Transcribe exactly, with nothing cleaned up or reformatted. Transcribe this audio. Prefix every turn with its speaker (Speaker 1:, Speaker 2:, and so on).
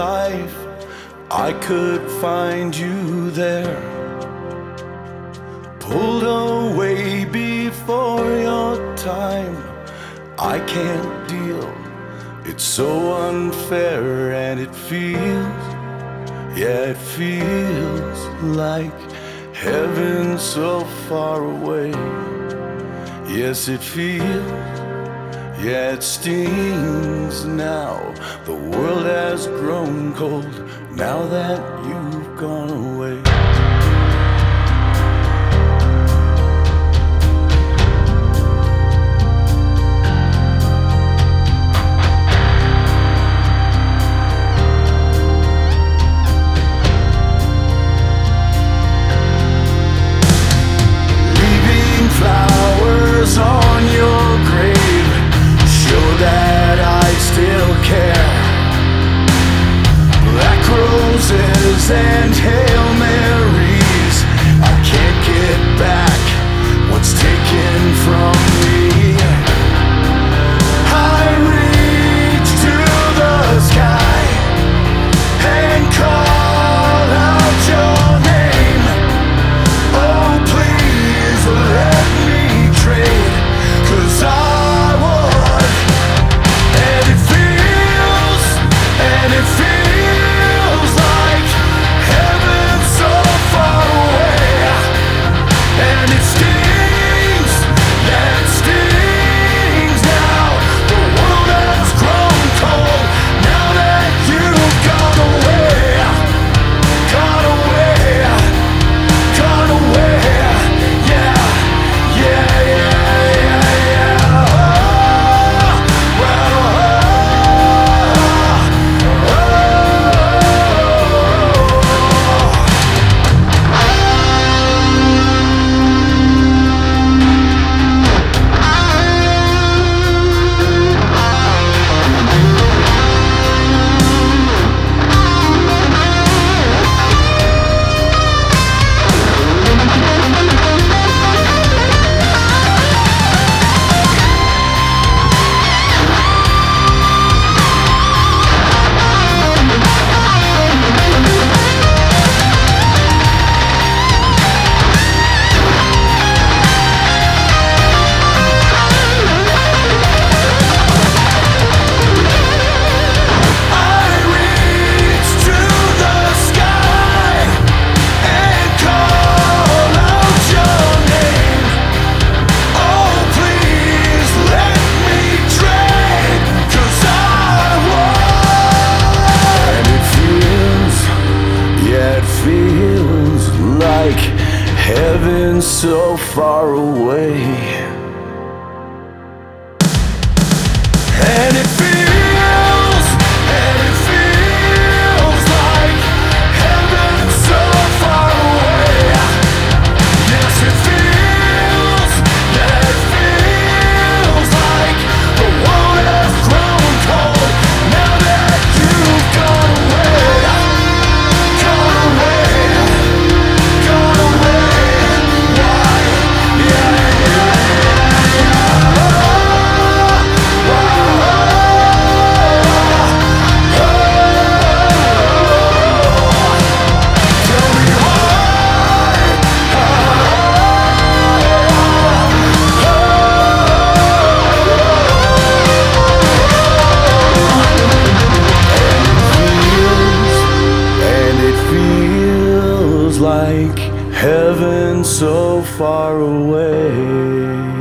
Speaker 1: life, I could find you there, pulled away before your time. I can't deal, it's so unfair, and it feels, yeah, it feels like heaven so far away. Yes, it feels, yeah, it stings now. The world has grown cold now that you've gone away. On your grave show that I still care. Black roses and Hail Marys, I can't get back what's taken from me. I reach to the sky and call out your name. Oh, please let me trade, 'cause I would. And it feels, and it feels like heaven so far away. And it stings, yeah, it stings now. The world has grown cold now that you've gone away. Gone away, gone away, yeah, yeah, yeah. Heaven so far away. And it feels, and it feels like heaven so far away. Yes, it feels, yeah, it feels like the world has grown cold now that you've gone away. Gone away, gone away. Like heaven so far away.